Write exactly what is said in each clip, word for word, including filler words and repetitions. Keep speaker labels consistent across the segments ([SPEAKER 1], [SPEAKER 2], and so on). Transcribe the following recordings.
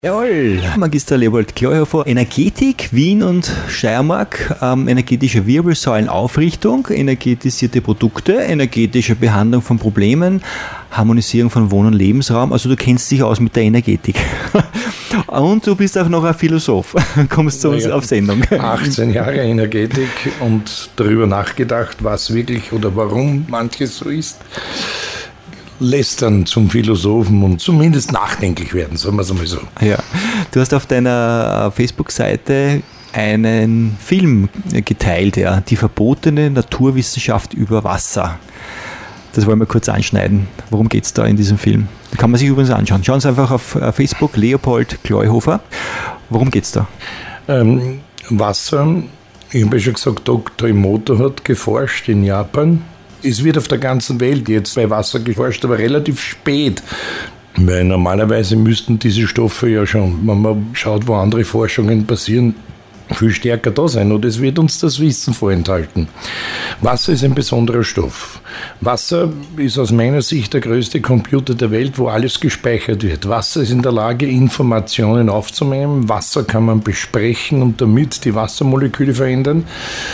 [SPEAKER 1] Jawohl, Magister Leopold Gleuhofer, Energetik, Wien und Steiermark, ähm, energetische Wirbelsäulenaufrichtung, energetisierte Produkte, energetische Behandlung von Problemen, Harmonisierung von Wohn- und Lebensraum, also du kennst dich aus mit der Energetik. Und du bist auch noch ein Philosoph, kommst zu uns
[SPEAKER 2] naja,
[SPEAKER 1] auf Sendung.
[SPEAKER 2] achtzehn Jahre Energetik und darüber nachgedacht, was wirklich oder warum manches so ist. Lässt dann zum Philosophen und zumindest nachdenklich werden, sagen wir es einmal so.
[SPEAKER 1] Ja, du hast auf deiner Facebook-Seite einen Film geteilt, ja, die verbotene Naturwissenschaft über Wasser. Das wollen wir kurz anschneiden. Worum geht es da in diesem Film? Kann man sich übrigens anschauen. Schauen Sie einfach auf Facebook, Leopold Gleuhofer. Worum geht es da?
[SPEAKER 2] Ähm, Wasser, ich habe ja schon gesagt, Doktor Emoto hat geforscht in Japan. Es wird auf der ganzen Welt jetzt bei Wasser geforscht, aber relativ spät. Weil normalerweise müssten diese Stoffe ja schon, wenn man schaut, wo andere Forschungen passieren, viel stärker da sein. Und es wird uns das Wissen vorenthalten. Wasser ist ein besonderer Stoff. Wasser ist aus meiner Sicht der größte Computer der Welt, wo alles gespeichert wird. Wasser ist in der Lage, Informationen aufzunehmen. Wasser kann man besprechen und damit die Wassermoleküle verändern.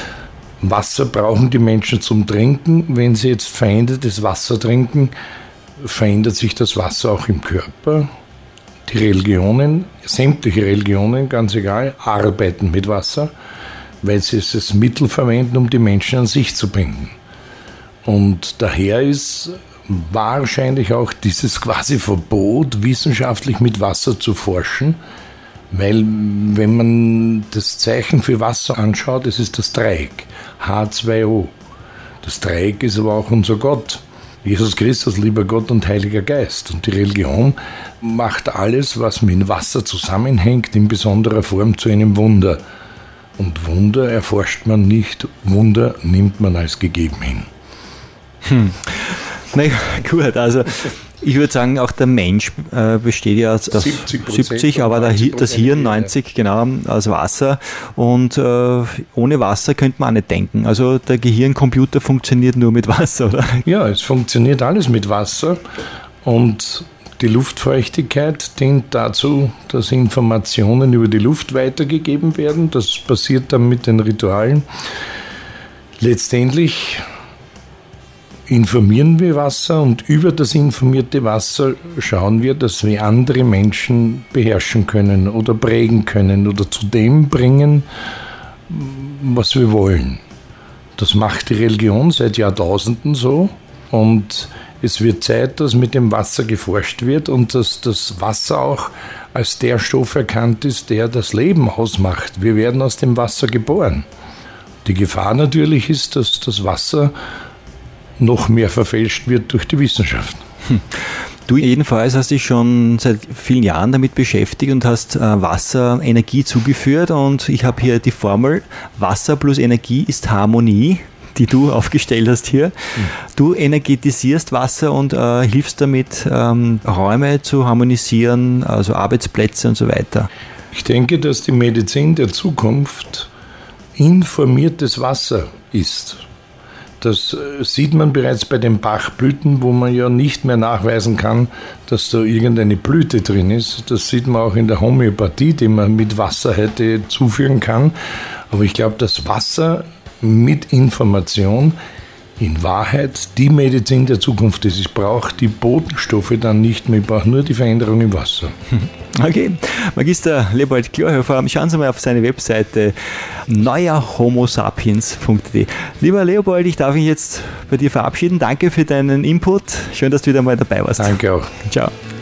[SPEAKER 2] Wasser brauchen die Menschen zum Trinken. Wenn sie jetzt verändertes Wasser trinken, verändert sich das Wasser auch im Körper. Die Religionen, sämtliche Religionen, ganz egal, arbeiten mit Wasser, weil sie es als Mittel verwenden, um die Menschen an sich zu binden. Und daher ist wahrscheinlich auch dieses quasi Verbot, wissenschaftlich mit Wasser zu forschen, weil wenn man das Zeichen für Wasser anschaut, es ist das Dreieck, H zwei O. Das Dreieck ist aber auch unser Gott, Jesus Christus, lieber Gott und Heiliger Geist. Und die Religion macht alles, was mit Wasser zusammenhängt, in besonderer Form zu einem Wunder. Und Wunder erforscht man nicht, Wunder nimmt man als gegeben hin.
[SPEAKER 1] Hm. Na ja, gut, also ich würde sagen, auch der Mensch äh, besteht ja aus siebzig, aber der, das Hirn neunzig, genau, aus Wasser. Und äh, ohne Wasser könnte man auch nicht denken. Also der Gehirncomputer funktioniert nur mit Wasser, oder?
[SPEAKER 2] Ja, es funktioniert alles mit Wasser. Und die Luftfeuchtigkeit dient dazu, dass Informationen über die Luft weitergegeben werden. Das passiert dann mit den Ritualen. Letztendlich informieren wir Wasser und über das informierte Wasser schauen wir, dass wir andere Menschen beherrschen können oder prägen können oder zu dem bringen, was wir wollen. Das macht die Religion seit Jahrtausenden so und es wird Zeit, dass mit dem Wasser geforscht wird und dass das Wasser auch als der Stoff erkannt ist, der das Leben ausmacht. Wir werden aus dem Wasser geboren. Die Gefahr natürlich ist, dass das Wasser noch mehr verfälscht wird durch die Wissenschaft.
[SPEAKER 1] Hm. Du jedenfalls hast dich schon seit vielen Jahren damit beschäftigt und hast äh, Wasser Energie zugeführt und ich habe hier die Formel, Wasser plus Energie ist Harmonie, die du aufgestellt hast hier. Hm. Du energetisierst Wasser und äh, hilfst damit, ähm, Räume zu harmonisieren, also Arbeitsplätze und so weiter.
[SPEAKER 2] Ich denke, dass die Medizin der Zukunft informiertes Wasser ist. Das sieht man bereits bei den Bachblüten, wo man ja nicht mehr nachweisen kann, dass da irgendeine Blüte drin ist. Das sieht man auch in der Homöopathie, die man mit Wasser hätte zuführen kann. Aber ich glaube, dass Wasser mit Information in Wahrheit die Medizin der Zukunft ist. Ich brauche die Botenstoffe dann nicht mehr, ich brauche nur die Veränderung im Wasser.
[SPEAKER 1] Okay, Magister Leopold Gleuhofer, schauen Sie mal auf seine Webseite neuerhomosapiens punkt de. Lieber Leopold, ich darf mich jetzt bei dir verabschieden. Danke für deinen Input. Schön, dass du wieder mal dabei warst.
[SPEAKER 2] Danke auch.
[SPEAKER 1] Ciao.